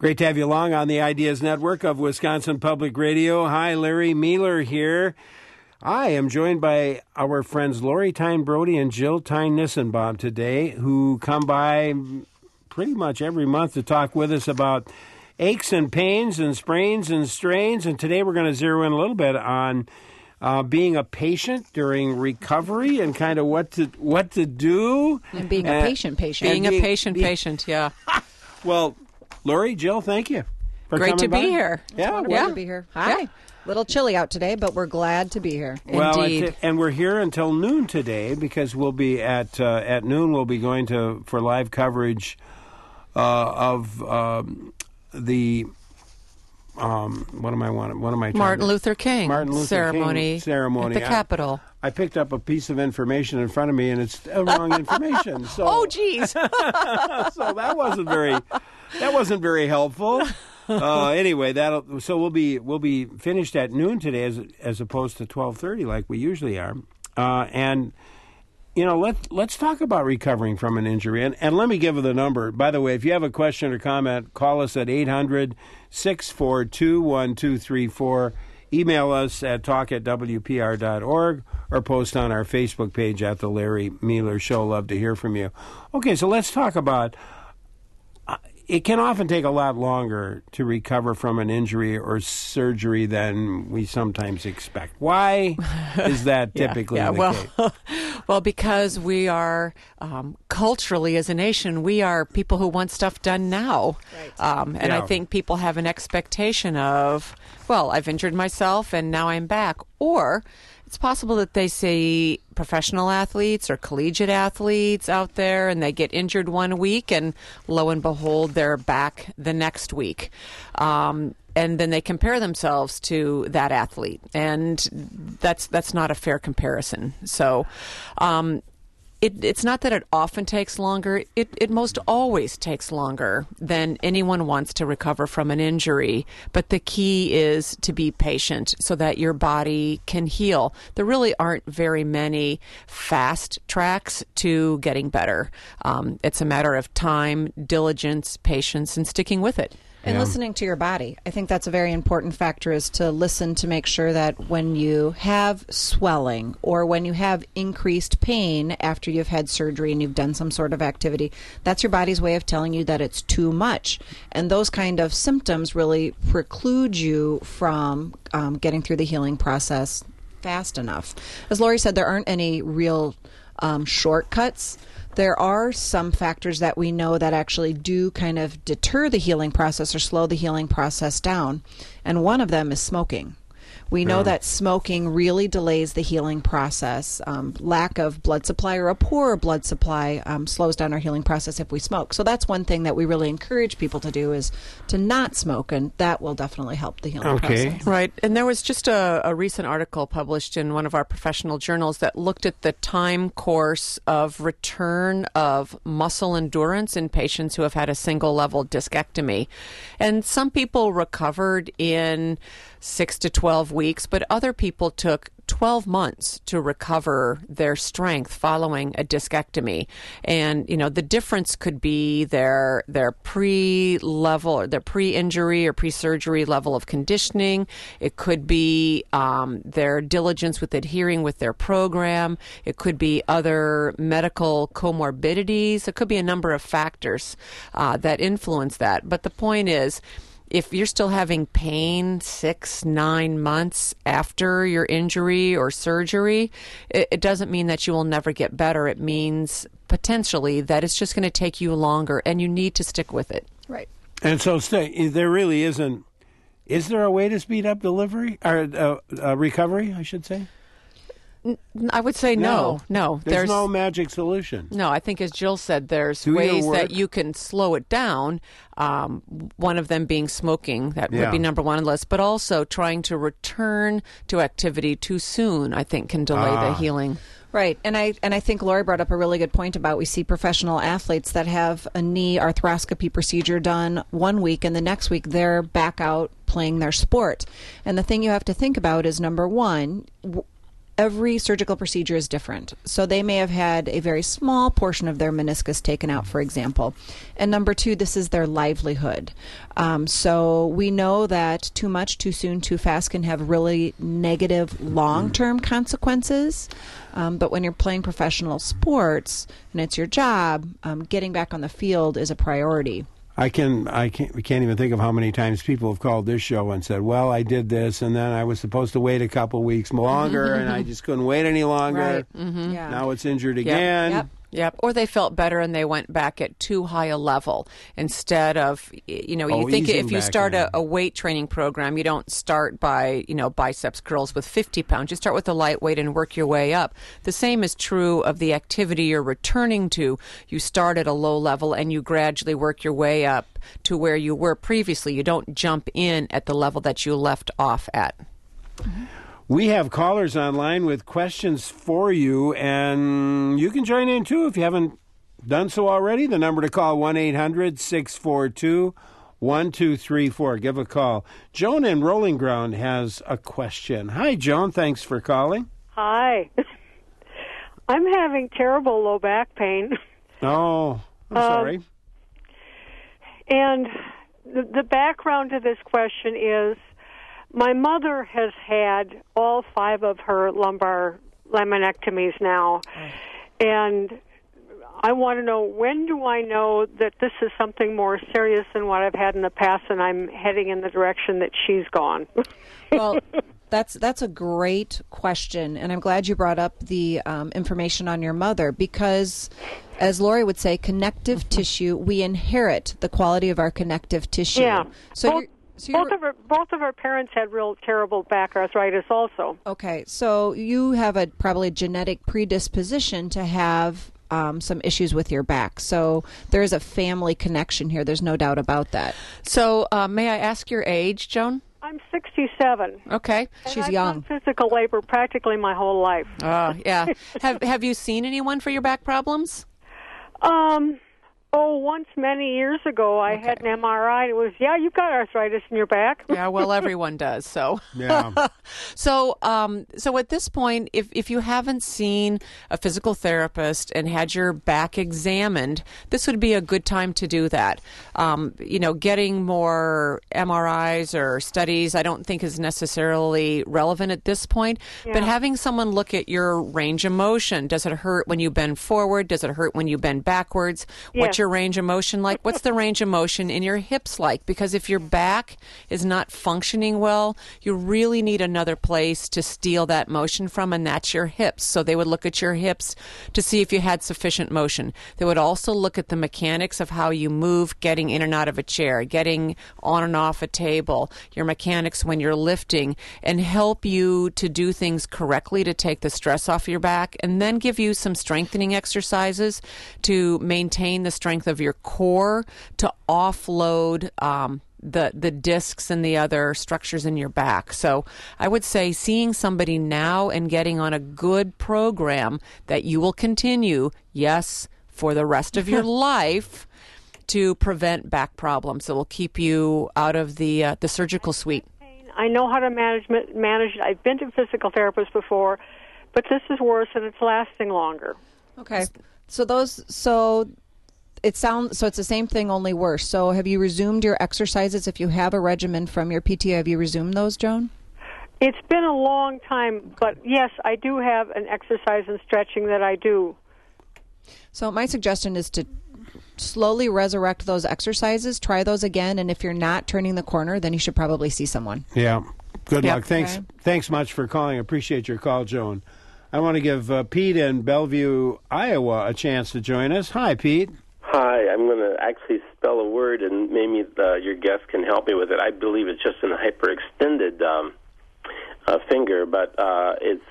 Great to have you along on the Ideas Network of Wisconsin Public Radio. Hi, Larry Mueller here. I am joined by our friends Lori Tyne Brody and Jill Tyne Nissenbaum today, who come by pretty much every month to talk with us about aches and pains and sprains and strains. And today we're going to zero in a little bit on being a patient during recovery and kind of what to do. And being a patient. Being a patient, yeah. Well, Lori, Jill, thank you for Great coming to by. be here. It's wonderful to be here. Hi. Yeah. Little chilly out today, but we're glad to be here. Well, Indeed. and we're here until noon today because we'll be at noon. We'll be going for live coverage of the what am I trying Martin Luther King ceremony at the Capitol. I picked up a piece of information in front of me, and it's the wrong information. So, Oh, geez. so that wasn't very helpful. Anyway, so we'll be finished at noon today as opposed to 12:30 like we usually are. And you know, let's talk about recovering from an injury. And let me give the number. By the way, if you have a question or comment, call us at 800-642-1234. Email us at talk@wpr.org or post on our Facebook page at The Larry Mueller Show. Love to hear from you. Okay, so let's talk about it can often take a lot longer to recover from an injury or surgery than we sometimes expect. Why is that typically the case? Well, because we are culturally, as a nation, we are people who want stuff done now. Right. I think people have an expectation of, well, I've injured myself and now I'm back. Or it's possible that they see professional athletes or collegiate athletes out there and they get injured one week and lo and behold, they're back the next week. And then they compare themselves to that athlete. And that's not a fair comparison. So it's not that it often takes longer. It most always takes longer than anyone wants to recover from an injury. But the key is to be patient so that your body can heal. There really aren't very many fast tracks to getting better. It's a matter of time, diligence, patience, and sticking with it. And listening to your body. I think that's a very important factor, is to listen to make sure that when you have swelling or when you have increased pain after you've had surgery and you've done some sort of activity, that's your body's way of telling you that it's too much. And those kind of symptoms really preclude you from getting through the healing process fast enough. As Lori said, there aren't any real shortcuts. There are some factors that we know that actually do kind of deter the healing process or slow the healing process down. And one of them is smoking. We know that smoking really delays the healing process. Lack of blood supply or a poor blood supply slows down our healing process if we smoke. So that's one thing that we really encourage people to do, is to not smoke, and that will definitely help the healing process. Right. And there was just a recent article published in one of our professional journals that looked at the time course of return of muscle endurance in patients who have had a single-level discectomy. And some people recovered in 6 to 12 weeks, but other people took 12 months to recover their strength following a discectomy. And, you know, the difference could be their pre-level or their pre-injury or pre-surgery level of conditioning. It could be their diligence with adhering with their program. It could be other medical comorbidities. It could be a number of factors that influence that. But the point is, if you're still having pain 6-9 months after your injury or surgery, it doesn't mean that you will never get better. It means potentially that it's just going to take you longer, and you need to stick with it. Right. And so there really isn't. Is there a way to speed up delivery or recovery, I should say? I would say no. There's no magic solution. No, I think, as Jill said, there's ways that you can slow it down. One of them being smoking. That would be number one on the list. But also trying to return to activity too soon, I think, can delay the healing. Right. And I think Lori brought up a really good point about, we see professional athletes that have a knee arthroscopy procedure done one week, and the next week they're back out playing their sport. And the thing you have to think about is, number one, every surgical procedure is different. So they may have had a very small portion of their meniscus taken out, for example. And number two, this is their livelihood. So we know that too much, too soon, too fast can have really negative long-term consequences. But when you're playing professional sports and it's your job, getting back on the field is a priority. We can't even think of how many times people have called this show and said, well, I did this, and then I was supposed to wait a couple weeks longer, and I just couldn't wait any longer. Right. Mm-hmm. Yeah. Now it's injured again. Yep. Or they felt better and they went back at too high a level instead of, you think if you start a weight training program, you don't start by, biceps curls with 50 pounds. You start with the lightweight and work your way up. The same is true of the activity you're returning to. You start at a low level and you gradually work your way up to where you were previously. You don't jump in at the level that you left off at. Mm-hmm. We have callers online with questions for you, and you can join in, too, if you haven't done so already. The number to call, 1-800-642-1234. Give a call. Joan in Rolling Ground has a question. Hi, Joan. Thanks for calling. Hi. I'm having terrible low back pain. Oh, I'm sorry. And the background to this question is, my mother has had all 5 of her lumbar laminectomies now, and I want to know, when do I know that this is something more serious than what I've had in the past and I'm heading in the direction that she's gone? Well, that's a great question, and I'm glad you brought up the information on your mother, because, as Lori would say, connective tissue, we inherit the quality of our connective tissue. Yeah. So both of our parents had real terrible back arthritis also. Okay, so you have probably a genetic predisposition to have some issues with your back. So there is a family connection here. There's no doubt about that. So may I ask your age, Joan? I'm 67. Okay. She's I've young. done physical labor practically my whole life. Yeah. Have you seen anyone for your back problems? Once many years ago, I had an MRI, and it was, you've got arthritis in your back. Yeah, well, everyone does, so. Yeah. So at this point, if you haven't seen a physical therapist and had your back examined, this would be a good time to do that. Getting more MRIs or studies, I don't think is necessarily relevant at this point, but having someone look at your range of motion. Does it hurt when you bend forward? Does it hurt when you bend backwards? What's your range of motion like? What's the range of motion in your hips like? Because if your back is not functioning well, you really need another place to steal that motion from, and that's your hips. So they would look at your hips to see if you had sufficient motion. They would also look at the mechanics of how you move, getting in and out of a chair, getting on and off a table, your mechanics when you're lifting, and help you to do things correctly to take the stress off your back, and then give you some strengthening exercises to maintain the strength of your core, to offload the discs and the other structures in your back. So I would say seeing somebody now and getting on a good program that you will continue, yes, for the rest of your life, to prevent back problems. It will keep you out of the surgical suite. I know how to manage it. I've been to a physical therapist before, but this is worse and it's lasting longer. Okay. So it's the same thing, only worse. So have you resumed your exercises? If you have a regimen from your PT, have you resumed those, Joan? It's been a long time, but yes, I do have an exercise and stretching that I do. So my suggestion is to slowly resurrect those exercises, try those again, and if you're not turning the corner, then you should probably see someone. Yeah. Good luck. Okay. Thanks much for calling. Appreciate your call, Joan. I want to give Pete in Bellevue, Iowa, a chance to join us. Hi, Pete. Hi, I'm going to actually spell a word, and maybe your guest can help me with it. I believe it's just an hyperextended finger, but it's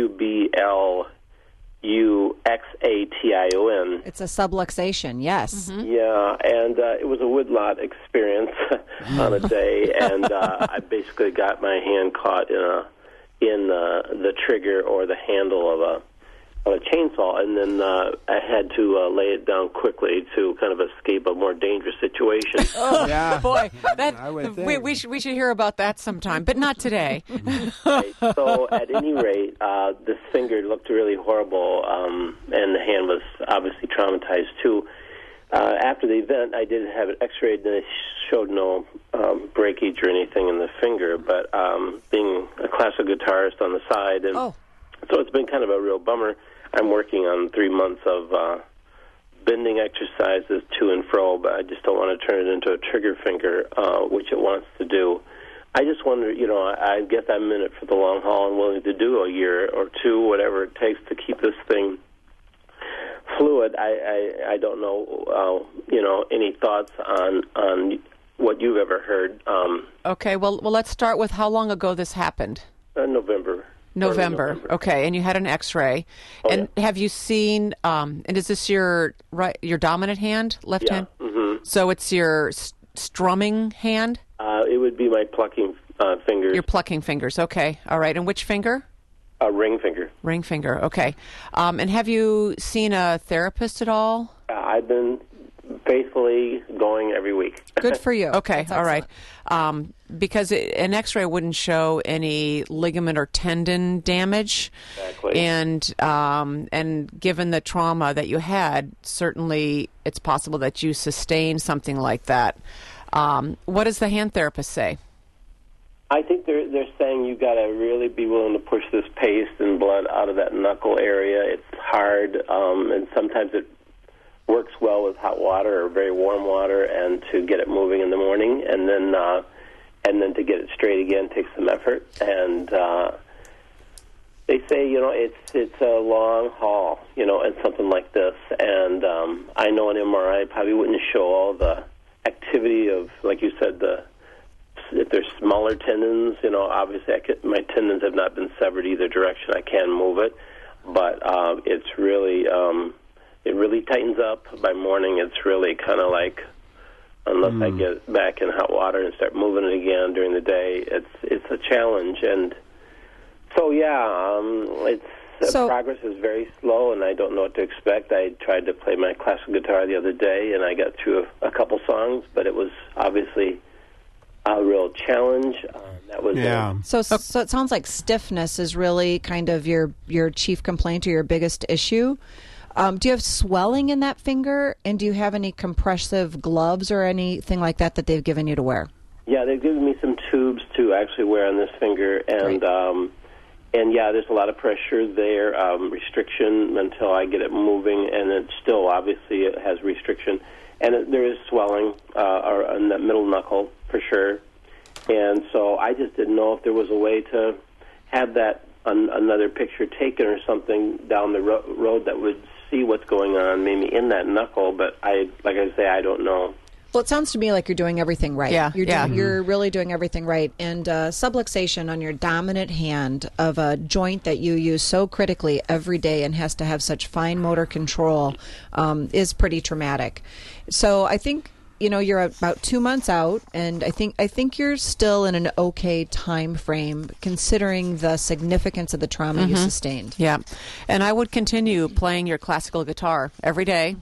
Subluxation. It's a subluxation, yes. Mm-hmm. Yeah, and it was a woodlot experience on a day, and I basically got my hand caught in the trigger or the handle of a chainsaw, and then I had to lay it down quickly to kind of escape a more dangerous situation. Oh, Yeah. boy. I would think. We should hear about that sometime, but not today. Right. So at any rate, this finger looked really horrible, and the hand was obviously traumatized too. After the event, I did have it x-rayed, and it showed no breakage or anything in the finger, but being a classical guitarist on the side, and so it's been kind of a real bummer. I'm working on 3 months of bending exercises to and fro, but I just don't want to turn it into a trigger finger, which it wants to do. I just wonder, I guess I'm in it for the long haul and willing to do a year or two, whatever it takes to keep this thing fluid. I don't know, any thoughts on what you've ever heard. Okay, well, let's start with how long ago this happened. November. November. Okay, and you had an X-ray. And have you seen? And is this your dominant hand, left hand? Mm-hmm. So it's your strumming hand. It would be my plucking fingers. Your plucking fingers. Okay, all right. And which finger? Ring finger. Ring finger. Okay. And have you seen a therapist at all? I've been faithfully going every week. Good for you. Okay, all right. Because an X-ray wouldn't show any ligament or tendon damage, Exactly. and given the trauma that you had, certainly it's possible that you sustained something like that. What does the hand therapist say? I think they're saying you got to really be willing to push this paste and blood out of that knuckle area. It's hard, and sometimes it works well with hot water or very warm water, and to get it moving in the morning, and then to get it straight again takes some effort. And they say it's a long haul, and something like this. And I know an MRI probably wouldn't show all the activity of, like you said, if there's smaller tendons. Obviously my tendons have not been severed either direction. I can move it, but it's really. It really tightens up. By morning, it's really kind of like, unless I get back in hot water and start moving it again during the day, it's a challenge. And so, progress is very slow, and I don't know what to expect. I tried to play my classical guitar the other day, and I got through a couple songs, but it was obviously a real challenge. That was So it sounds like stiffness is really kind of your chief complaint or your biggest issue. Do you have swelling in that finger, and do you have any compressive gloves or anything like that they've given you to wear? Yeah, they've given me some tubes to actually wear on this finger, and there's a lot of pressure there, restriction until I get it moving, and it still obviously it has restriction, and there is swelling on that middle knuckle for sure, and so I just didn't know if there was a way to have that another picture taken or something down the road that would see what's going on maybe in that knuckle, but I don't know. Well, it sounds to me like you're doing everything right. Yeah, You're really doing everything right. And subluxation on your dominant hand of a joint that you use so critically every day and has to have such fine motor control is pretty traumatic. So I think you're about 2 months out, and I think you're still in an okay time frame considering the significance of the trauma you sustained. Yeah, and I would continue playing your classical guitar every day,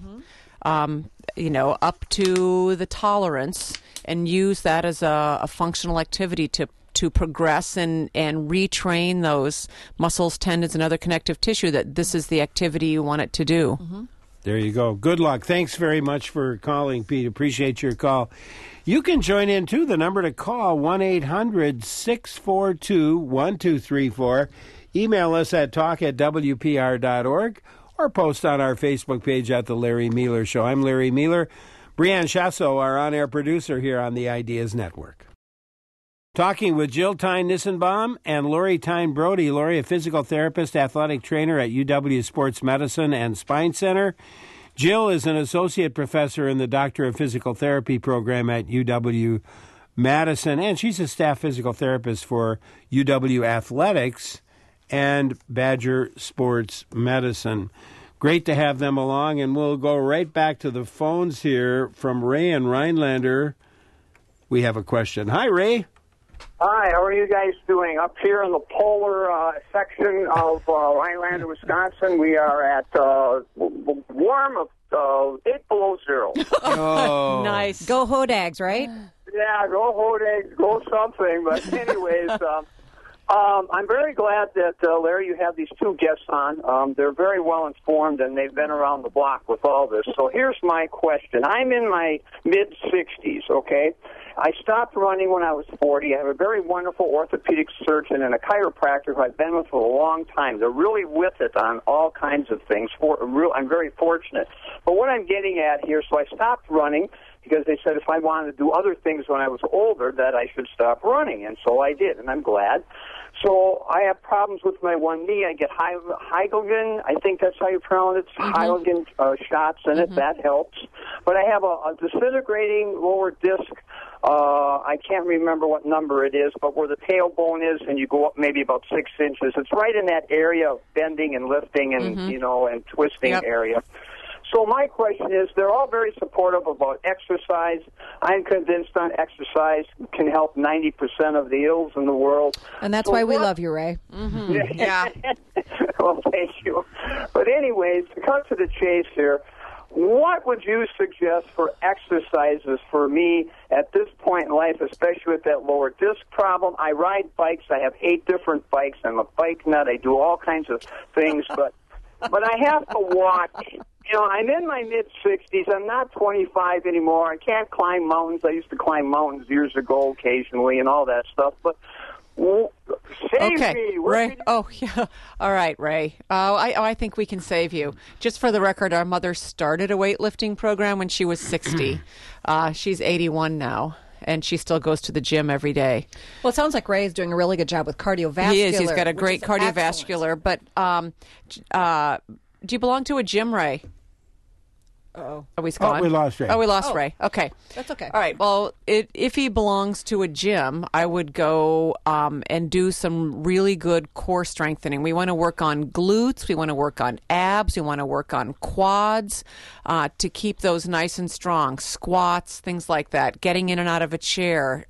up to the tolerance, and use that as a functional activity to progress and retrain those muscles, tendons, and other connective tissue that this is the activity you want it to do. Mm-hmm. There you go. Good luck. Thanks very much for calling, Pete. Appreciate your call. You can join in, too. The number to call, 1-800-642-1234. Email us at talk@wpr.org or post on our Facebook page at The Larry Meeler Show. I'm Larry Meeler. Brianne Chasso, our on-air producer here on the Ideas Network. Talking with Jill Tyne-Nissenbaum and Lori Tyne-Brody. Lori, a physical therapist, athletic trainer at UW Sports Medicine and Spine Center. Jill is an associate professor in the Doctor of Physical Therapy program at UW-Madison, and she's a staff physical therapist for UW Athletics and Badger Sports Medicine. Great to have them along, and we'll go right back to the phones here from Ray and Rhinelander. We have a question. Hi, Ray. Hi, how are you guys doing? Up here in the polar section of Rhinelander, Wisconsin, we are at warm of 8 below zero. Oh. Nice. Go Hodags, right? Yeah, go Hodags, go something. But anyways, I'm very glad that, Larry, you have these two guests on. They're very well informed, and they've been around the block with all this. So here's my question. I'm in my mid-60s, okay? I stopped running when I was 40. I have a very wonderful orthopedic surgeon and a chiropractor who I've been with for a long time. They're really with it on all kinds of things. I'm very fortunate. But what I'm getting at here, so I stopped running because they said if I wanted to do other things when I was older that I should stop running, and so I did, and I'm glad. So I have problems with my one knee. I get Hygelgen, I think that's how you pronounce it, Hygelgen shots in it. That helps. But I have a disintegrating lower disc. I can't remember what number it is, but where the tailbone is, and you go up maybe about 6 inches. It's right in that area of bending and lifting and and twisting area. So my question is, they're all very supportive about exercise. I'm convinced on exercise can help 90% of the ills in the world. And that's why we love you, Ray. Yeah. Well, thank you. But anyways, to cut to the chase here, what would you suggest for exercises for me at this point in life, especially with that lower disc problem? I ride bikes. I have 8 different bikes. I'm a bike nut. I do all kinds of things, but I have to walk. I'm in my mid-60s. I'm not 25 anymore. I can't climb mountains. I used to climb mountains years ago occasionally and all that stuff. But save me. Ray. Oh, yeah. All right, Ray. I think we can save you. Just for the record, our mother started a weightlifting program when she was 60. She's 81 now. And she still goes to the gym every day. Well, it sounds like Ray is doing a really good job with cardiovascular. He is. He's got a great cardiovascular. Excellent. But do you belong to a gym, Ray? Uh-oh. Are we gone? Oh, we lost Ray. Oh, we lost Ray. Okay. That's okay. All right. Well, if he belongs to a gym, I would go and do some really good core strengthening. We want to work on glutes. We want to work on abs. We want to work on quads to keep those nice and strong. Squats, things like that. Getting in and out of a chair,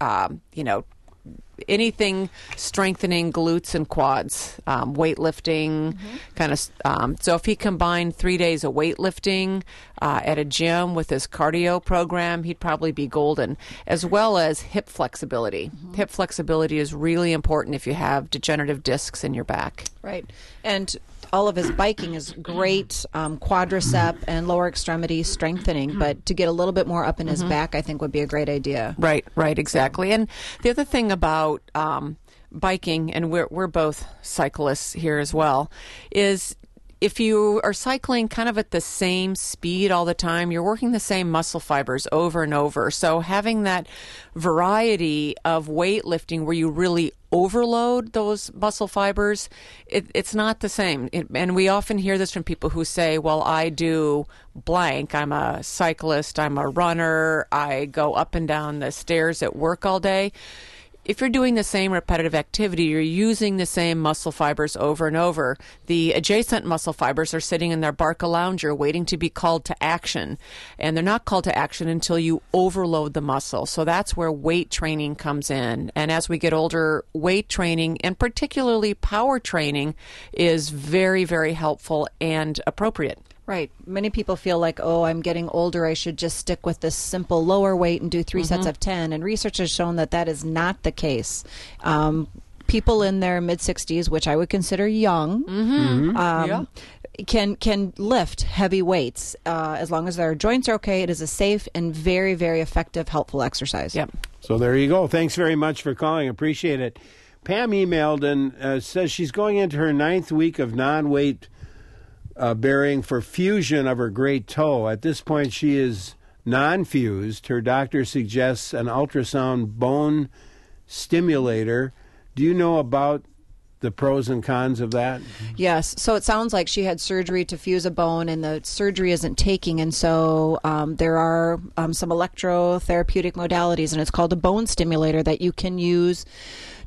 anything strengthening glutes and quads, weightlifting, kind of. So if he combined 3 days of weightlifting at a gym with his cardio program, he'd probably be golden, as well as hip flexibility. Hip flexibility is really important if you have degenerative discs in your back. Right. And all of his biking is great, quadricep and lower extremity strengthening, but to get a little bit more up in his back, I think would be a great idea. Right, exactly. And the other thing about biking, and we're both cyclists here as well, is if you are cycling kind of at the same speed all the time, you're working the same muscle fibers over and over. So having that variety of weightlifting where you really overload those muscle fibers, it's not the same. And we often hear this from people who say, well, I do blank. I'm a cyclist. I'm a runner. I go up and down the stairs at work all day. If you're doing the same repetitive activity, you're using the same muscle fibers over and over. The adjacent muscle fibers are sitting in their Barcalounger waiting to be called to action. And they're not called to action until you overload the muscle. So that's where weight training comes in. And as we get older, weight training, and particularly power training, is very, very helpful and appropriate. Right. Many people feel like, oh, I'm getting older. I should just stick with this simple lower weight and do 3 sets of 10. And research has shown that that is not the case. People in their mid-60s, which I would consider young, can lift heavy weights. As long as their joints are okay, it is a safe and very, very effective, helpful exercise. Yep. So there you go. Thanks very much for calling. Appreciate it. Pam emailed and says she's going into her 9th week of non-weight bearing for fusion of her great toe. At this point, she is non-fused. Her doctor suggests an ultrasound bone stimulator. Do you know about the pros and cons of that? Yes. So it sounds like she had surgery to fuse a bone, and the surgery isn't taking. And so there are some electrotherapeutic modalities, and it's called a bone stimulator that you can use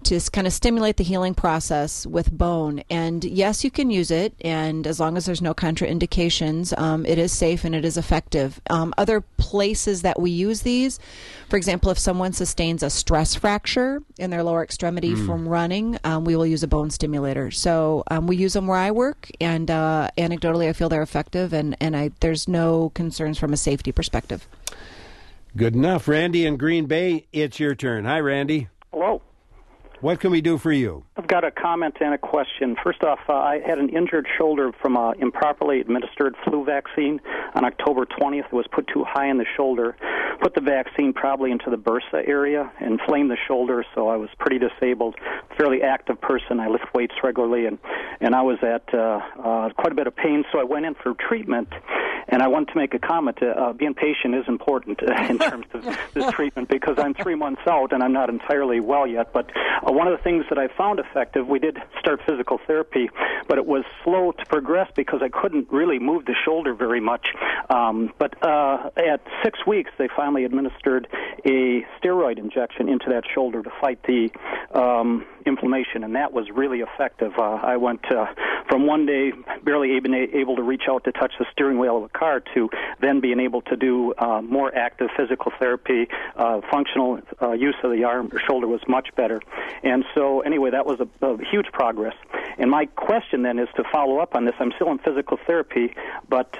to kind of stimulate the healing process with bone. And yes, you can use it, and as long as there's no contraindications, it is safe and it is effective. Other places that we use these, for example, if someone sustains a stress fracture in their lower extremity from running, we will use a bone stimulator. So we use them where I work, and anecdotally I feel they're effective, and there's no concerns from a safety perspective. Good enough. Randy in Green Bay, it's your turn. Hi, Randy. Hello. What can we do for you? I've got a comment and a question. First off, I had an injured shoulder from an improperly administered flu vaccine on October 20th. It was put too high in the shoulder. Put the vaccine probably into the bursa area, inflamed the shoulder, so I was pretty disabled. Fairly active person. I lift weights regularly, and I was at quite a bit of pain, so I went in for treatment. And I want to make a comment. Being patient is important in terms of this treatment because I'm 3 months out and I'm not entirely well yet. But one of the things that I found effective, we did start physical therapy, but it was slow to progress because I couldn't really move the shoulder very much. But at 6 weeks, they finally administered a steroid injection into that shoulder to fight the inflammation, and that was really effective. I went from one day barely able to reach out to touch the steering wheel of a car to then being able to do more active physical therapy. Functional use of the arm or shoulder was much better. And so anyway, that was a huge progress. And my question then is to follow up on this. I'm still in physical therapy, but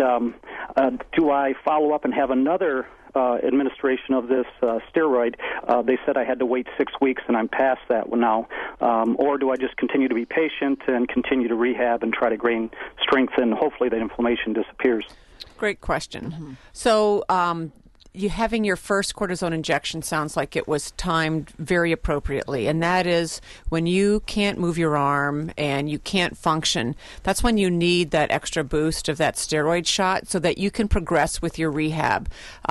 do I follow up and have another administration of this steroid? They said I had to wait 6 weeks, and I'm past that now. Or do I just continue to be patient and continue to rehab and try to gain strength, and hopefully the inflammation disappears? Great question. So you having your first cortisone injection sounds like it was timed very appropriately, and that is when you can't move your arm and you can't function, that's when you need that extra boost of that steroid shot so that you can progress with your rehab.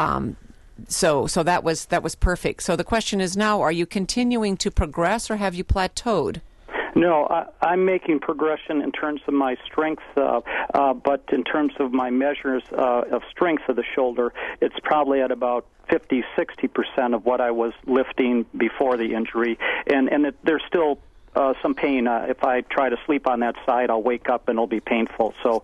So that was perfect. So the question is now, are you continuing to progress or have you plateaued? No, I'm making progression in terms of my strength, but in terms of my measures of strength of the shoulder, it's probably at about 50-60% of what I was lifting before the injury, and there's still some pain. If I try to sleep on that side, I'll wake up and it'll be painful. So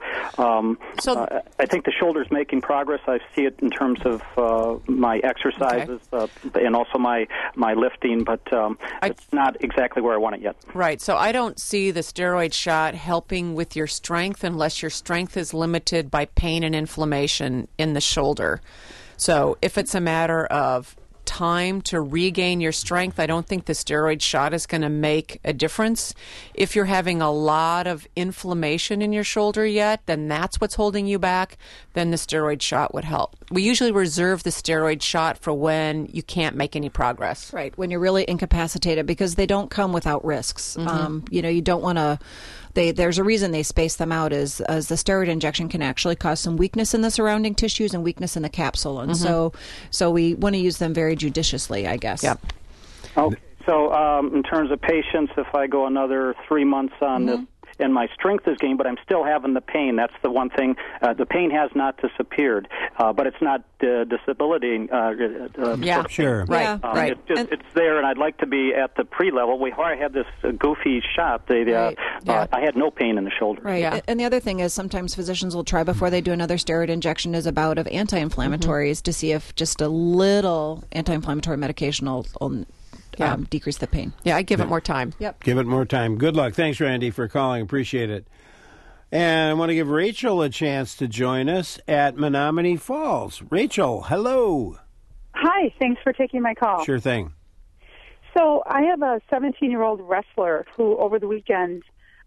I think the shoulder's making progress. I see it in terms of my exercises and also my lifting, but it's not exactly where I want it yet. Right. So I don't see the steroid shot helping with your strength unless your strength is limited by pain and inflammation in the shoulder. So if it's a matter of time to regain your strength, I don't think the steroid shot is going to make a difference. If you're having a lot of inflammation in your shoulder yet, then that's what's holding you back, then the steroid shot would help. We usually reserve the steroid shot for when you can't make any progress. Right, when you're really incapacitated, because they don't come without risks. You don't want to... There's a reason they space them out is the steroid injection can actually cause some weakness in the surrounding tissues and weakness in the capsule. And so we want to use them very judiciously, I guess. Yep. Okay. So in terms of patience, if I go another 3 months on this, and my strength is gained, but I'm still having the pain. That's the one thing. The pain has not disappeared, but it's not disability. Sure. Right. Right. It's there, and I'd like to be at the pre-level. Before I had this goofy shot, I had no pain in the shoulder. Right. Yeah. And the other thing is sometimes physicians will try before they do another steroid injection is a bout of anti-inflammatories to see if just a little anti-inflammatory medication will decrease the pain. Yeah, I give it more time. Yep. Give it more time. Good luck. Thanks, Randy, for calling. Appreciate it. And I want to give Rachel a chance to join us at Menominee Falls. Rachel, hello. Hi, thanks for taking my call. Sure thing. So I have a 17-year-old wrestler who over the weekend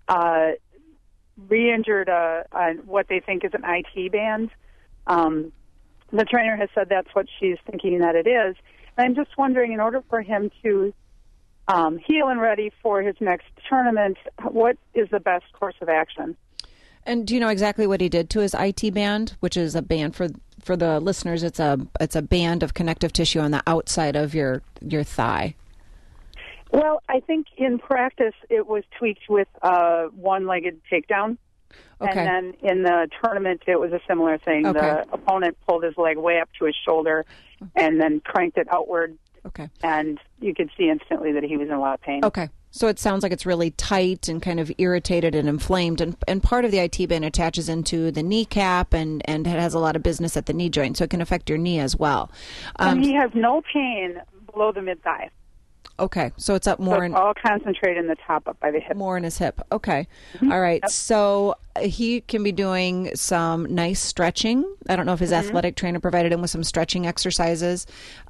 re-injured what they think is an IT band. The trainer has said that's what she's thinking that it is. I'm just wondering, in order for him to heal and ready for his next tournament, what is the best course of action? And do you know exactly what he did to his IT band, which is a band for the listeners? It's a band of connective tissue on the outside of your thigh. Well, I think in practice it was tweaked with a one-legged takedown. Okay. And then in the tournament, it was a similar thing. Okay. The opponent pulled his leg way up to his shoulder and then cranked it outward. Okay. And you could see instantly that he was in a lot of pain. Okay. So it sounds like it's really tight and kind of irritated and inflamed. And part of the IT band attaches into the kneecap and it has a lot of business at the knee joint. So it can affect your knee as well. And he has no pain below the mid-thigh. Okay. So it's up more So it's all concentrated in the top up by the hip. more in his hip. Okay. Mm-hmm. All right. Yep. So he can be doing some nice stretching. I don't know if his athletic trainer provided him with some stretching exercises.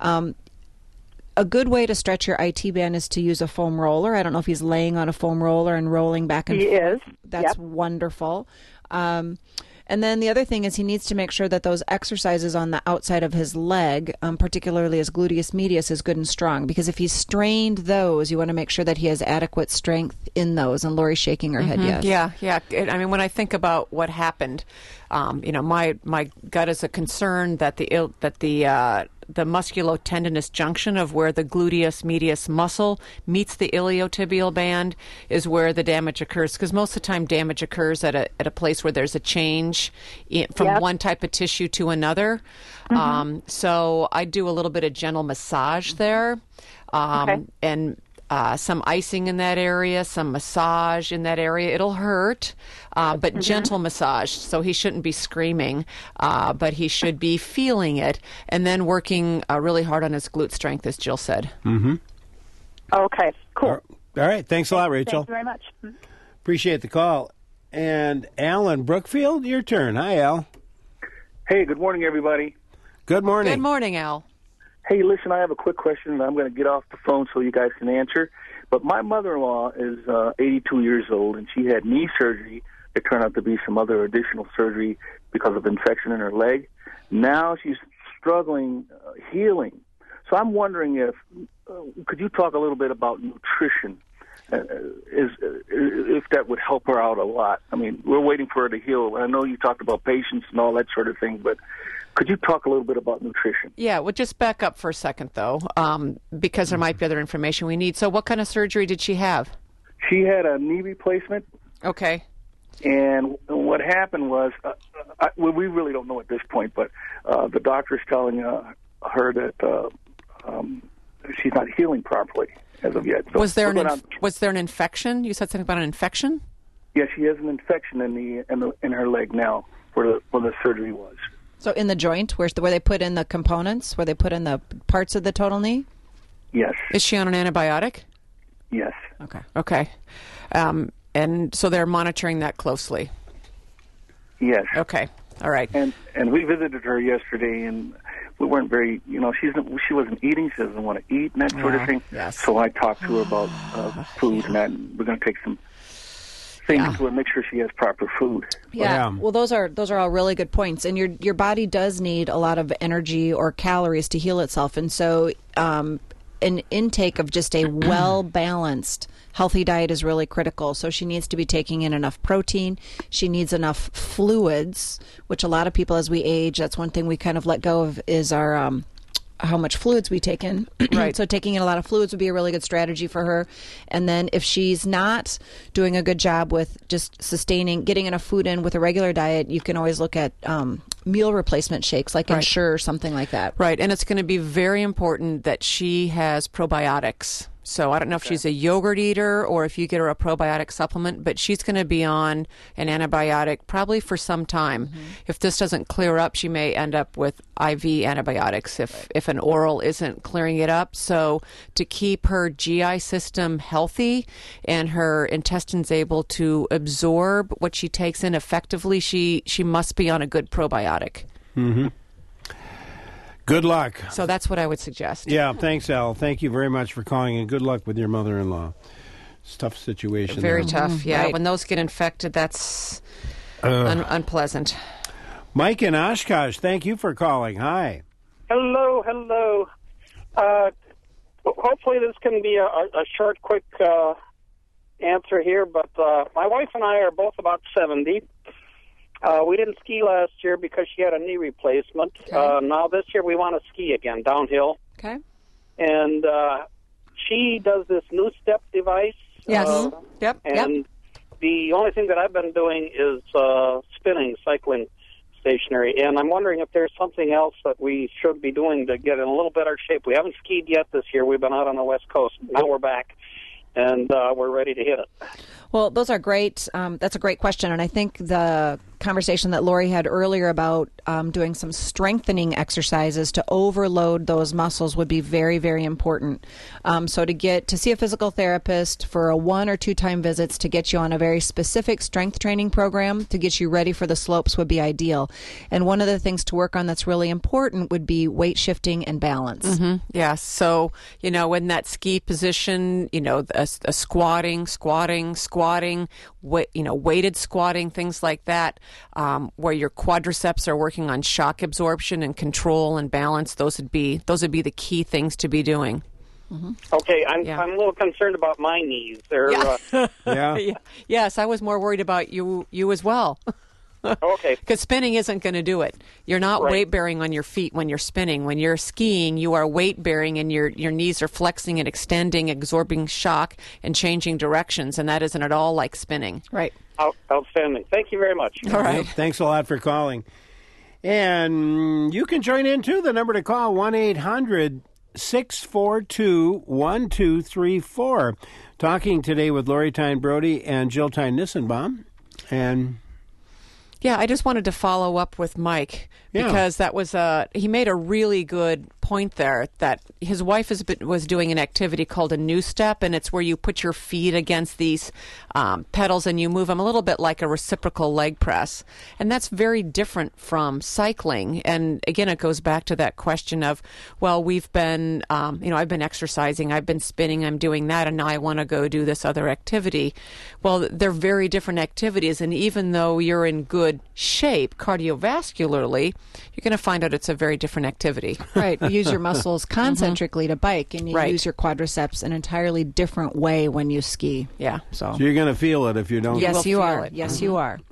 A good way to stretch your IT band is to use a foam roller. I don't know if he's laying on a foam roller and rolling back and forth. He is. That's Yep. wonderful. And then the other thing is he needs to make sure that those exercises on the outside of his leg, particularly his gluteus medius, is good and strong. Because if he's strained those, you want to make sure that he has adequate strength in those. And Lori's shaking her head yes. Yeah. I mean, when I think about what happened, my gut is a concern that the musculotendinous junction of where the gluteus medius muscle meets the iliotibial band is where the damage occurs. Because most of the time, damage occurs at a place where there's a change from one type of tissue to another. So I do a little bit of gentle massage there, and some icing in that area, some massage in that area. It'll hurt, but gentle massage. So he shouldn't be screaming, but he should be feeling it, and then working really hard on his glute strength, as Jill said. Mm-hmm. Okay, cool. All right. Thanks a lot, Rachel. Thank you very much. Appreciate the call. And Alan Brookfield, your turn. Hi, Al. Hey, good morning, everybody. Good morning. Good morning, Al. Hey, listen, I have a quick question, and I'm going to get off the phone so you guys can answer. But my mother-in-law is 82 years old, and she had knee surgery. It turned out to be some other additional surgery because of infection in her leg. Now she's struggling healing. So I'm wondering could you talk a little bit about nutrition? If that would help her out a lot. I mean, we're waiting for her to heal. I know you talked about patience and all that sort of thing, but could you talk a little bit about nutrition? Yeah, well, just back up for a second, though, because there might be other information we need. So what kind of surgery did she have? She had a knee replacement. Okay. And what happened was, we really don't know at this point, but the doctor's telling her that she's not healing properly as of yet. So was there an infection? You said something about an infection? Yeah, she has an infection in her leg now where the surgery was. So in the joint, where they put in the components, where they put in the parts of the total knee? Yes. Is she on an antibiotic? Yes. Okay. And so they're monitoring that closely? Yes. Okay. All right. And we visited her yesterday, and we weren't very, she wasn't eating. She doesn't want to eat and that sort of thing. Yes. So I talked to her about food, and that, and we're going to take some things to make sure she has proper food. Yeah. Well, those are all really good points. And your body does need a lot of energy or calories to heal itself. And so an intake of just a well-balanced, healthy diet is really critical. So she needs to be taking in enough protein. She needs enough fluids, which a lot of people as we age, that's one thing we kind of let go of is our how much fluids we take in. Right. So taking in a lot of fluids would be a really good strategy for her. And then if she's not doing a good job with just getting enough food in with a regular diet, you can always look at meal replacement shakes like Ensure or something like that. Right. And it's going to be very important that she has probiotics. So I don't know if she's a yogurt eater or if you get her a probiotic supplement, but she's going to be on an antibiotic probably for some time. Mm-hmm. If this doesn't clear up, she may end up with IV antibiotics if an oral isn't clearing it up. So to keep her GI system healthy and her intestines able to absorb what she takes in effectively, she must be on a good probiotic. Mm-hmm. Good luck. So that's what I would suggest. Yeah, thanks, Al. Thank you very much for calling, and good luck with your mother-in-law. It's a tough situation. Very there. tough, yeah. Right. When those get infected, that's unpleasant. Mike in Oshkosh, thank you for calling. Hi. Hello. Hopefully this can be a short, quick answer here, but my wife and I are both about 70. We didn't ski last year because she had a knee replacement. Okay. Now this year we want to ski again, downhill. Okay. And she does this new step device. Yes. Yep. And the only thing that I've been doing is spinning, cycling stationary. And I'm wondering if there's something else that we should be doing to get in a little better shape. We haven't skied yet this year. We've been out on the West Coast. Now we're back. and we're ready to hit it. Well, those are great. That's a great question. And I think the conversation that Lori had earlier about doing some strengthening exercises to overload those muscles would be very, very important. So to see a physical therapist for a 1 or 2 time visits to get you on a very specific strength training program to get you ready for the slopes would be ideal. And one of the things to work on that's really important would be weight shifting and balance. Mm-hmm. Yeah. So, in that ski position, a squatting, weighted squatting, things like that, where your quadriceps are working on shock absorption and control and balance. Those would be the key things to be doing. Mm-hmm. Okay, I'm a little concerned about my knees. They're yeah. Yes, I was more worried about you as well. Okay. Because spinning isn't going to do it. You're not weight bearing on your feet when you're spinning. When you're skiing, you are weight bearing, and your knees are flexing and extending, absorbing shock and changing directions, and that isn't at all like spinning. Right. Outstanding. Thank you very much. All right. Thanks a lot for calling. And you can join in too. The number to call 1-800-642-1234. Talking today with Lori Tyne Brody and Jill Tyne Nissenbaum. And yeah, I just wanted to follow up with Mike because that was he made a really good point there that his wife was doing an activity called a new step, and it's where you put your feet against these pedals and you move them a little bit like a reciprocal leg press, and that's very different from cycling. And again, it goes back to that question of, well, we've been I've been exercising, I've been spinning, I'm doing that, and now I want to go do this other activity. Well, they're very different activities, and even though you're in good shape cardiovascularly, you're going to find out it's a very different activity. Right. You use your muscles concentrically to bike, and you use your quadriceps an entirely different way when you ski. Yeah. So you're going to feel it if you don't. Yes, you are. Yes, you are.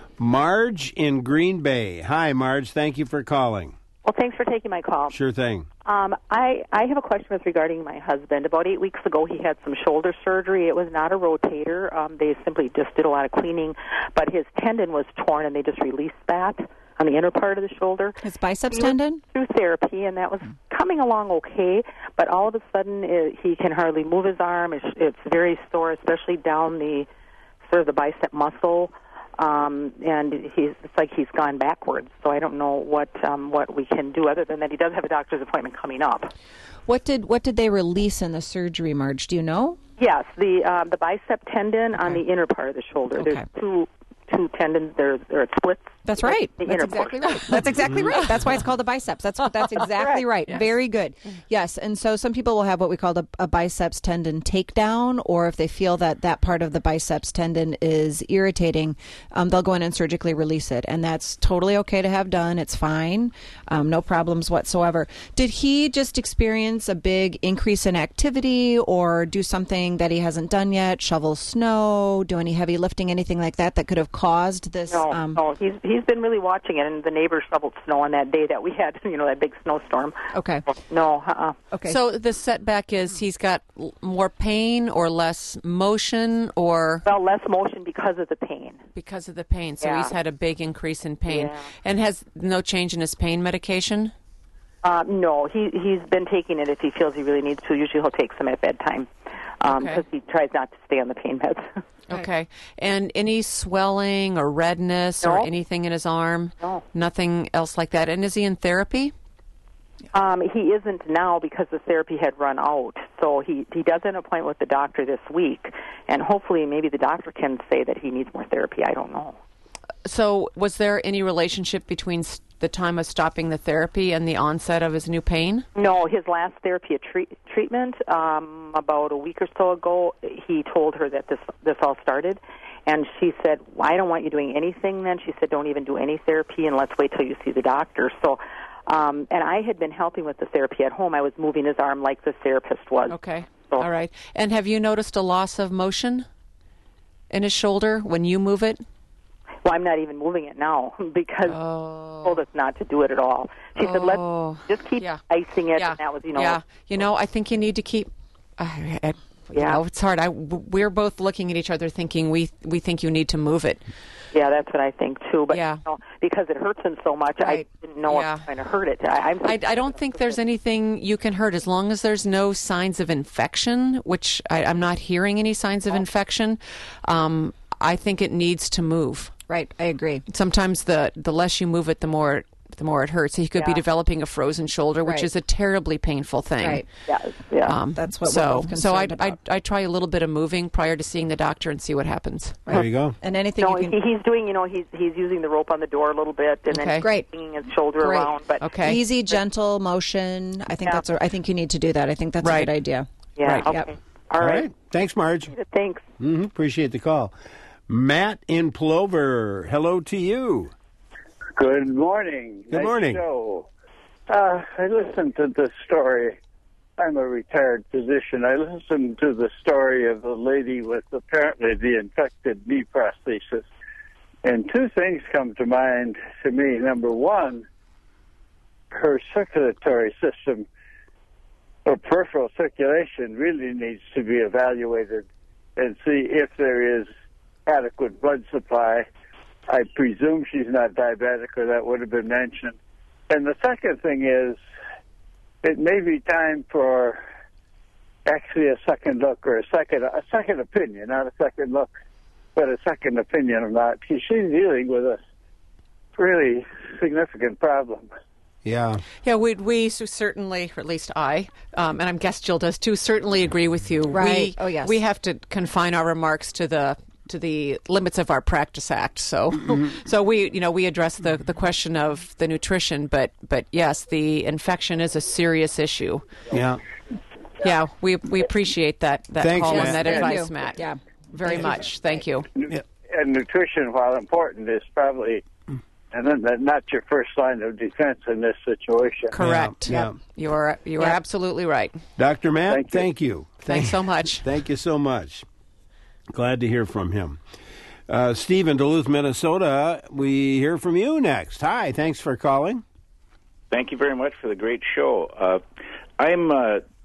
Marge in Green Bay. Hi, Marge. Thank you for calling. Well, thanks for taking my call. Sure thing. I have a question regarding my husband. About 8 weeks ago, he had some shoulder surgery. It was not a rotator. They simply just did a lot of cleaning, but his tendon was torn, and they just released that on the inner part of the shoulder. His biceps tendon? Through therapy, and that was coming along okay, but all of a sudden he can hardly move his arm. It's very sore, especially down the bicep muscle. And it's like he's gone backwards. So I don't know what we can do other than that. He does have a doctor's appointment coming up. What did they release in the surgery, Marge? Do you know? Yes, the bicep tendon on the inner part of the shoulder. Okay. There's two tendons. They're splits. That's right. The That's inner exactly portion. right. That's exactly right. That's why it's called a biceps. That's exactly right. Yes. Very good. Yes, and so some people will have what we call a biceps tendon takedown, or if they feel that part of the biceps tendon is irritating, they'll go in and surgically release it, and that's totally okay to have done. It's fine. No problems whatsoever. Did he just experience a big increase in activity or do something that he hasn't done yet, shovel snow, do any heavy lifting, anything like that could have caused this? No, he's been really watching it, and the neighbors shoveled snow on that day that we had, that big snowstorm. Okay. No, Okay. So the setback is he's got more pain or less motion, or? Well, less motion because of the pain. Because of the pain. So he's had a big increase in pain. Yeah. And has no change in his pain medication? No, he's been taking it if he feels he really needs to. Usually he'll take some at bedtime because he tries not to stay on the pain meds. Okay. And any swelling or redness or anything in his arm? No. Nothing else like that. And is he in therapy? He isn't now because the therapy had run out. So he does have an appointment with the doctor this week, and hopefully maybe the doctor can say that he needs more therapy. I don't know. So was there any relationship between the time of stopping the therapy and the onset of his new pain? No, his last therapy treatment, about a week or so ago, he told her that this all started. And she said, well, I don't want you doing anything then. She said, don't even do any therapy, and let's wait till you see the doctor. So, and I had been helping with the therapy at home. I was moving his arm like the therapist was. Okay. So, all right. And have you noticed a loss of motion in his shoulder when you move it? Well, I'm not even moving it now because she told us not to do it at all. She said, let's just keep icing it. Yeah. And that was, Yeah. I think you need to keep... It's hard. We're both looking at each other thinking we think you need to move it. Yeah, that's what I think too. But yeah. Because it hurts him so much, I didn't know I was trying to hurt it. I don't think there's anything you can hurt as long as there's no signs of infection, which I'm not hearing any signs of infection. I think it needs to move. Right, I agree. Sometimes the less you move it, the more it hurts. So he could be developing a frozen shoulder, which is a terribly painful thing. Right. Yeah. That's what we're both concerned about. I try a little bit of moving prior to seeing the doctor and see what happens. Right. There you go. And anything he's doing, he's using the rope on the door a little bit, and then bringing his shoulder around. But easy, gentle motion. I think I think you need to do that. I think that's a good idea. Yeah. Right. Okay. Yep. All right. Thanks, Marge. Thanks. Appreciate the call. Matt in Plover, hello to you. Good morning. Good morning. Show. I listened to the story. I'm a retired physician. I listened to the story of the lady with apparently the infected knee prosthesis. And two things come to mind to me. Number one, her circulatory system or peripheral circulation really needs to be evaluated and see if there is adequate blood supply. I presume she's not diabetic, or that would have been mentioned. And the second thing is, it may be time for actually a second look or a second opinion, not a second look, but a second opinion on that. She's dealing with a really significant problem. Yeah. Yeah, we certainly, or at least I, and I'm guess Jill does too, certainly agree with you. Right. We have to confine our remarks to the limits of our Practice Act. So, so we address the question of the nutrition, but yes, the infection is a serious issue. Yeah. Yeah, we appreciate that Thanks, call Matt. and that Thank advice, you. Matt. Yeah. Very much. Thank you. And nutrition, while important, is probably not your first line of defense in this situation. Correct. Yeah. You are absolutely right. Dr. Matt, thank you. Thanks so much. Thank you so much. Glad to hear from him. Steve in Duluth, Minnesota, we hear from you next. Hi, thanks for calling. Thank you very much for the great show. I'm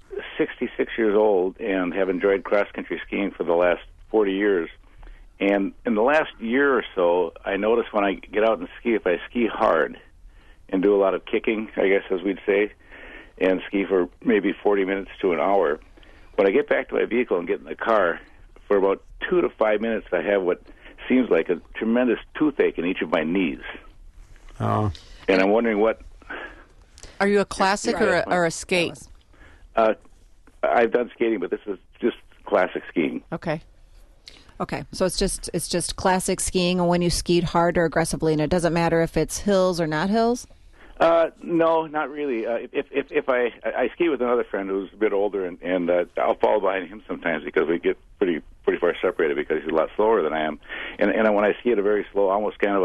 66 years old and have enjoyed cross-country skiing for the last 40 years. And in the last year or so, I notice when I get out and ski, if I ski hard and do a lot of kicking, I guess as we'd say, and ski for maybe 40 minutes to an hour, when I get back to my vehicle and get in the car, for about 2 to 5 minutes, I have what seems like a tremendous toothache in each of my knees. Oh. And I'm wondering what... Are you a classic or a skate? I've done skating, but this is just classic skiing. Okay. Okay, so it's just classic skiing, and when you skied hard or aggressively, and it doesn't matter if it's hills or not hills? No, not really. If I ski with another friend who's a bit older, and I'll follow behind him sometimes because we get pretty far separated because he's a lot slower than I am. And when I ski at a very slow, almost kind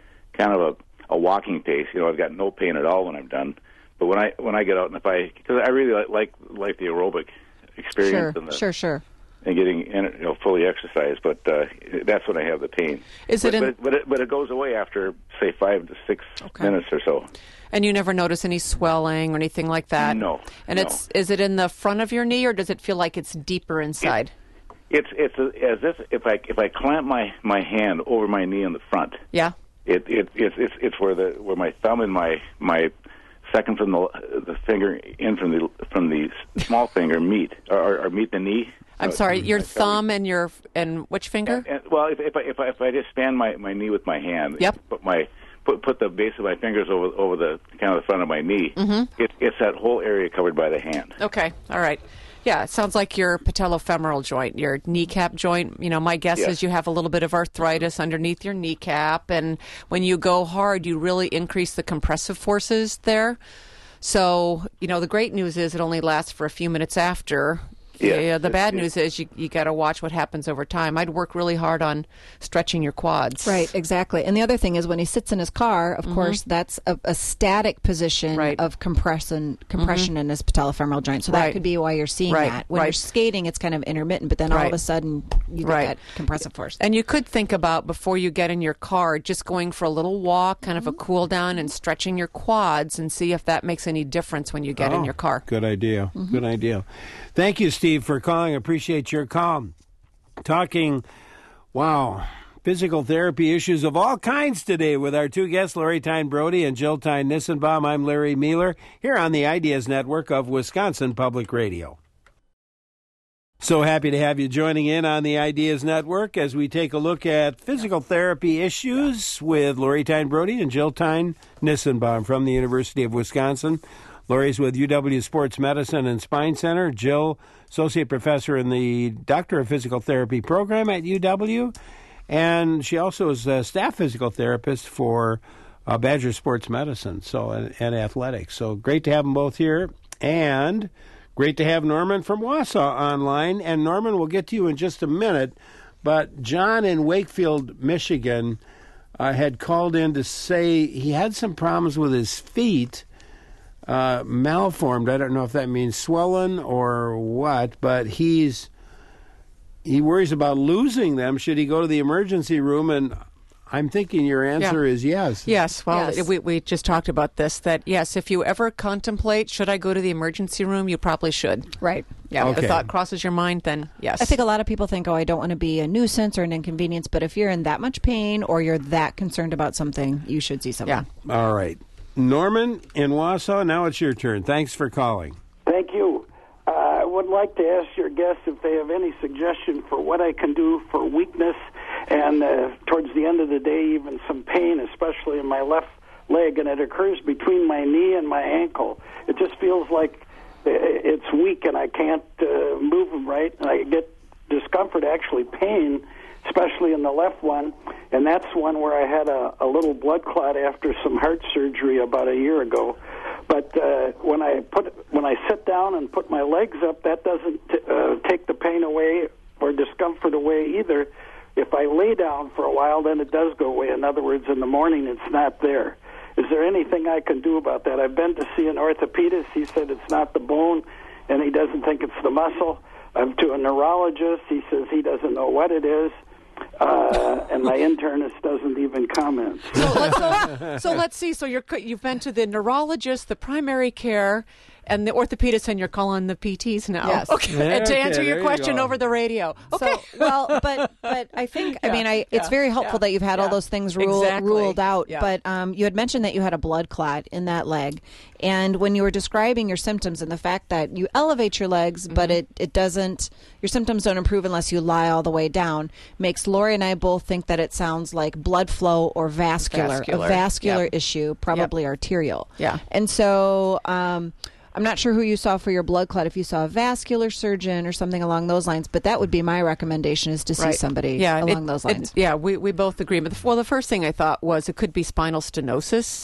of a walking pace, I've got no pain at all when I'm done. But when I get out and because I really like the aerobic experience Sure. and getting fully exercised, but that's when I have the pain. But it goes away after say 5 to 6 minutes or so. And you never notice any swelling or anything like that? No. And is it in the front of your knee, or does it feel like it's deeper inside? It's as if I clamp my hand over my knee in the front. Yeah. It's where my thumb and my second from the finger in from the small finger meet or meet the knee. I'm sorry, your thumb and which finger? Well, if I just stand my knee with my hand, put the base of my fingers over the kind of the front of my knee. Mm-hmm. It's that whole area covered by the hand. Okay, all right. Yeah, it sounds like your patellofemoral joint, your kneecap joint. My guess is you have a little bit of arthritis underneath your kneecap, and when you go hard, you really increase the compressive forces there. So, the great news is it only lasts for a few minutes after. Yeah, the bad news is you got to watch what happens over time. I'd work really hard on stretching your quads. Right, exactly. And the other thing is when he sits in his car, of course, that's a static position of compression in his patellofemoral joint. So that could be why you're seeing that. When you're skating, it's kind of intermittent, but then all of a sudden you get that compressive force. And you could think about, before you get in your car, just going for a little walk, kind of a cool down, and stretching your quads and see if that makes any difference when you get in your car. Good idea. Good idea. Thank you, Steve. Steve, for calling. Appreciate your call. Talking, physical therapy issues of all kinds today with our two guests, Lori Tyne Brody and Jill Tyne Nissenbaum. I'm Larry Mueller, here on the Ideas Network of Wisconsin Public Radio. So happy to have you joining in on the Ideas Network as we take a look at physical therapy issues with Lori Tyne Brody and Jill Tyne Nissenbaum from the University of Wisconsin. Lori's with UW Sports Medicine and Spine Center. Jill, Associate Professor in the Doctor of Physical Therapy program at UW. And she also is a staff physical therapist for Badger Sports Medicine and athletics. So great to have them both here. And great to have Norman from Wausau online. And Norman, we'll get to you in just a minute. But John in Wakefield, Michigan, had called in to say he had some problems with his feet, malformed. I don't know if that means swollen or what, but he worries about losing them. Should he go to the emergency room? And I'm thinking your answer is yes. Yes. Well, we just talked about this, that, yes, if you ever contemplate, should I go to the emergency room, you probably should. Right. Yeah. Okay. If the thought crosses your mind, then yes. I think a lot of people think, I don't want to be a nuisance or an inconvenience, but if you're in that much pain or you're that concerned about something, you should see someone. Yeah. All right. Norman in Wausau, now it's your turn. Thanks for calling. Thank you. I would like to ask your guests if they have any suggestion for what I can do for weakness and towards the end of the day, even some pain, especially in my left leg, and it occurs between my knee and my ankle. It just feels like it's weak and I can't move them right, and I get discomfort, actually pain, especially in the left one, and that's one where I had a little blood clot after some heart surgery about a year ago. But when I sit down and put my legs up, that doesn't take the pain away or discomfort away either. If I lay down for a while, then it does go away. In other words, in the morning, it's not there. Is there anything I can do about that? I've been to see an orthopedist. He said it's not the bone, and he doesn't think it's the muscle. I'm to a neurologist. He says he doesn't know what it is. And my internist doesn't even comment. So let's see. So you've been to the neurologist, the primary care, and the orthopedist, and you're calling the PTs now. Yes. Okay. To answer your question over the radio. Okay. So, but I think, it's very helpful that you've had all those things ruled out. Yeah. But you had mentioned that you had a blood clot in that leg. And when you were describing your symptoms and the fact that you elevate your legs, but it doesn't, your symptoms don't improve unless you lie all the way down, makes Lori and I both think that it sounds like blood flow or vascular. A vascular issue, probably arterial. Yeah. And so, I'm not sure who you saw for your blood clot, if you saw a vascular surgeon or something along those lines, but that would be my recommendation, is to see somebody along those lines. We both agree. But the first thing I thought was it could be spinal stenosis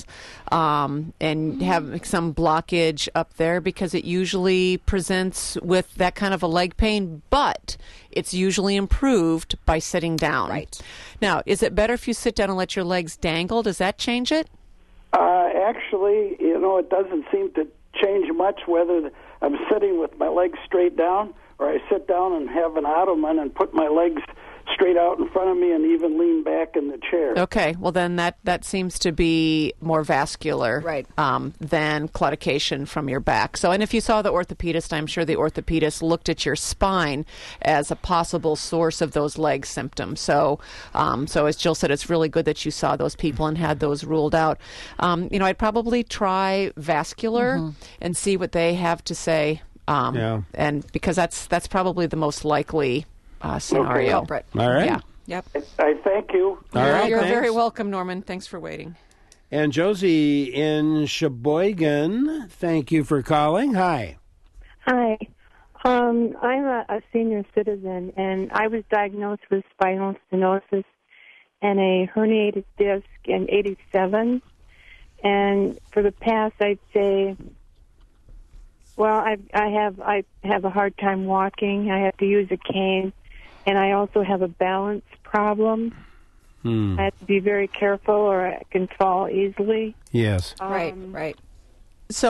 and have some blockage up there, because it usually presents with that kind of a leg pain, but it's usually improved by sitting down. Right. Now, is it better if you sit down and let your legs dangle? Does that change it? Actually, it doesn't seem to change much whether I'm sitting with my legs straight down or I sit down and have an ottoman and put my legs straight out in front of me and even lean back in the chair. Okay, well then that seems to be more vascular than claudication from your back. So, and if you saw the orthopedist, I'm sure the orthopedist looked at your spine as a possible source of those leg symptoms. So, as Jill said, it's really good that you saw those people and had those ruled out. I'd probably try vascular and see what they have to say. And because that's probably the most likely scenario. Okay. All right. Yeah. Yep. I thank you. All right. You're Thanks. very welcome, Norman. Thanks for waiting. And Josie in Sheboygan, thank you for calling. Hi. Hi. I'm a senior citizen, and I was diagnosed with spinal stenosis and a herniated disc in '87. And for the past, I'd say, I have a hard time walking. I have to use a cane, and I also have a balance problem. I have to be very careful, or I can fall easily. Yes. Right. So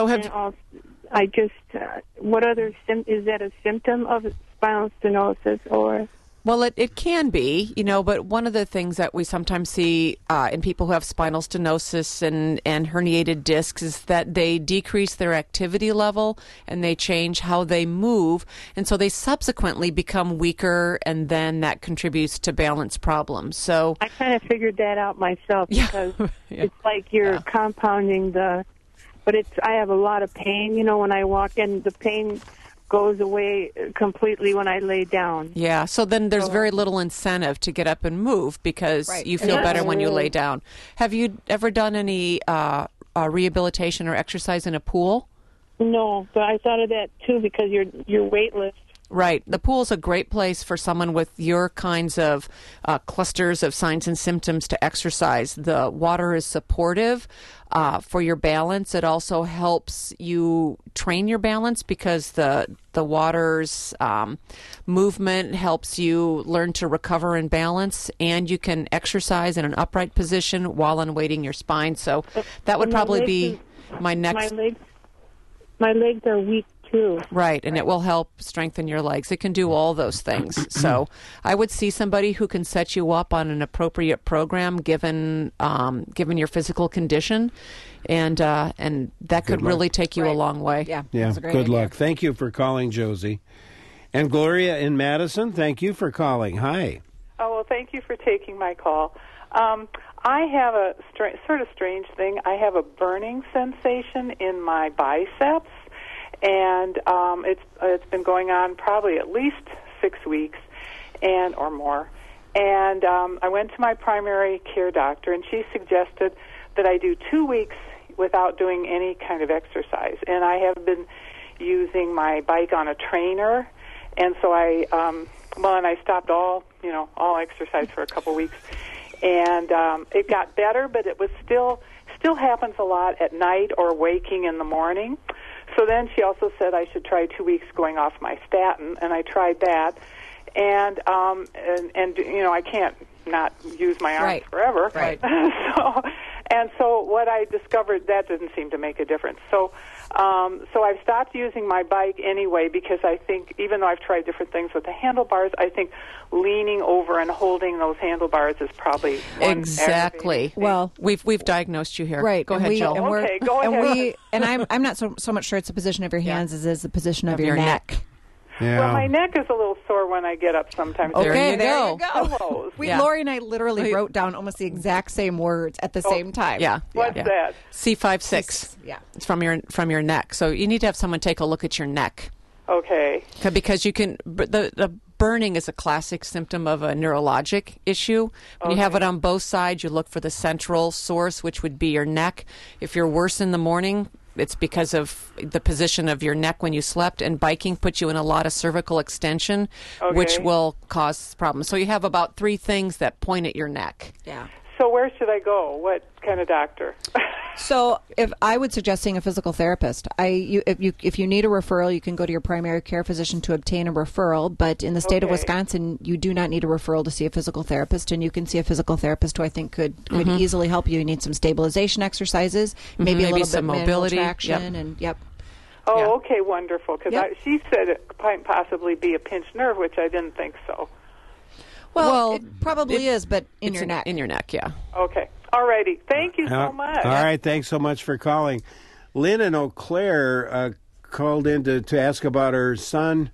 what other is that a symptom of spinal stenosis, or? Well, it can be, but one of the things that we sometimes see in people who have spinal stenosis and herniated discs is that they decrease their activity level and they change how they move. And so they subsequently become weaker, and then that contributes to balance problems. So I kind of figured that out myself because it's like you're compounding but I have a lot of pain, when I walk in, the pain goes away completely when I lay down. Yeah, so then there's very little incentive to get up and move because you feel better when you lay down. Have you ever done any rehabilitation or exercise in a pool? No, but I thought of that too because you're weightless. Right. The pool's a great place for someone with your kinds of clusters of signs and symptoms to exercise. The water is supportive for your balance. It also helps you train your balance because the water's movement helps you learn to recover and balance, and you can exercise in an upright position while unweighting your spine. So that would probably be my next... My legs are weak too. Right, and it will help strengthen your legs. It can do all those things. So I would see somebody who can set you up on an appropriate program given your physical condition, and that could really take you a long way. Yeah, good luck. Thank you for calling, Josie. And Gloria in Madison, thank you for calling. Hi. Oh, well, thank you for taking my call. I have a sort of strange thing. I have a burning sensation in my biceps, and it's been going on probably at least 6 weeks or more. And I went to my primary care doctor, and she suggested that I do 2 weeks without doing any kind of exercise. And I have been using my bike on a trainer, and so I stopped all exercise for a couple weeks. And it got better, but it was still happens a lot at night or waking in the morning. So then she also said I should try 2 weeks going off my statin, and I tried that. And I can't not use my arms forever. Right. So what I discovered, that didn't seem to make a difference. So I've stopped using my bike anyway because I think, even though I've tried different things with the handlebars, I think leaning over and holding those handlebars is probably exactly. Well, we've diagnosed you here. Right. Go ahead, Jill. Okay, go ahead. I'm not so much sure it's the position of your hands as it is the position of your neck. Yeah. Well, my neck is a little sore when I get up sometimes. Okay, there you go. Lori and I literally wrote down almost the exact same words at the same time. Yeah. What's that? C5-6. Yeah. It's from your neck. So you need to have someone take a look at your neck. Okay. Because you can the burning is a classic symptom of a neurologic issue. When you have it on both sides, you look for the central source, which would be your neck. If you're worse in the morning, it's because of the position of your neck when you slept, and biking puts you in a lot of cervical extension, which will cause problems. So you have about 3 things that point at your neck. Yeah. So where should I go? What kind of doctor? So if I would suggest seeing a physical therapist. If you need a referral, you can go to your primary care physician to obtain a referral. But in the state of Wisconsin, you do not need a referral to see a physical therapist, and you can see a physical therapist who I think could easily help you. You need some stabilization exercises, maybe a little some bit mobility, manual traction, and Oh, okay, wonderful. Because she said it might possibly be a pinched nerve, which I didn't think so. Well, it probably is, but in your neck. In your neck, yeah. Okay. All righty. Thank you so much. All right. Thanks so much for calling. Lynn in Eau Claire called in to ask about her son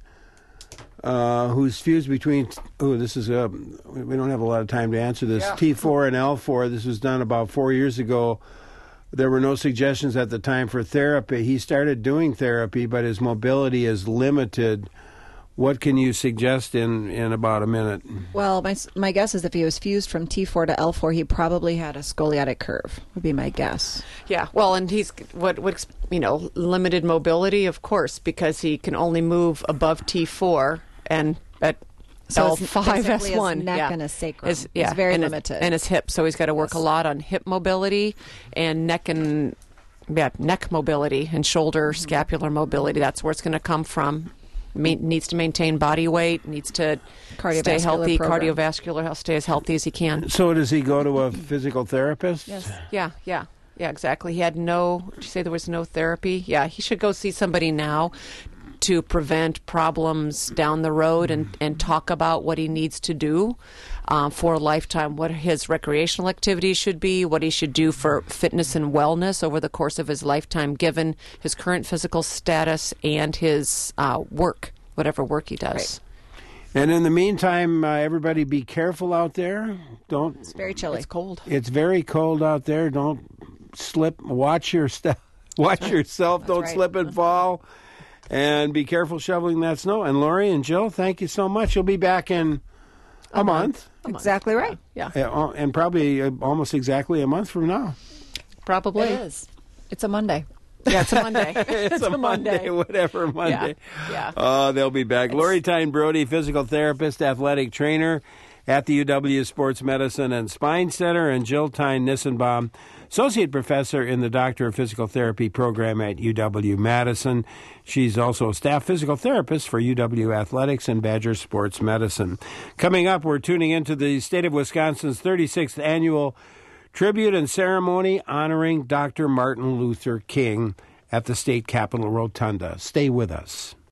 who's fused between... this is... we don't have a lot of time to answer this. Yeah. T4 and L4. This was done about 4 years ago. There were no suggestions at the time for therapy. He started doing therapy, but his mobility is limited. What can you suggest in about a minute? Well, my guess is if he was fused from T4 to L4, he probably had a scoliotic curve, would be my guess. Yeah, well, and he's limited mobility, of course, because he can only move above T4 and at L5, S1. His neck and his sacrum is very limited. And his hip, so he's got to work a lot on hip mobility and neck mobility and shoulder scapular mobility. That's where it's going to come from. Needs to maintain body weight, needs to stay healthy, cardiovascular health, stay as healthy as he can. So does he go to a physical therapist? Yes. Yeah, exactly. He had did you say there was no therapy? Yeah, he should go see somebody now to prevent problems down the road and talk about what he needs to do for a lifetime, what his recreational activities should be, what he should do for fitness and wellness over the course of his lifetime, given his current physical status and his work, whatever work he does. Right. And in the meantime, everybody be careful out there. It's very chilly. It's cold. It's very cold out there. Don't slip. Watch your step. Watch yourself. Don't slip and fall. And be careful shoveling that snow. And Lori and Jill, thank you so much. You'll be back in a month. Exactly right. Yeah. And probably almost exactly a month from now. Probably. It is. It's a Monday. Yeah, it's a Monday. It's a Monday, whatever Monday. Yeah. They'll be back. Lori Tyne Brody, physical therapist, athletic trainer at the UW Sports Medicine and Spine Center, and Jill Tyne Nissenbaum, associate professor in the Doctor of Physical Therapy program at UW-Madison. She's also a staff physical therapist for UW Athletics and Badger Sports Medicine. Coming up, we're tuning into the state of Wisconsin's 36th annual tribute and ceremony honoring Dr. Martin Luther King at the State Capitol Rotunda. Stay with us.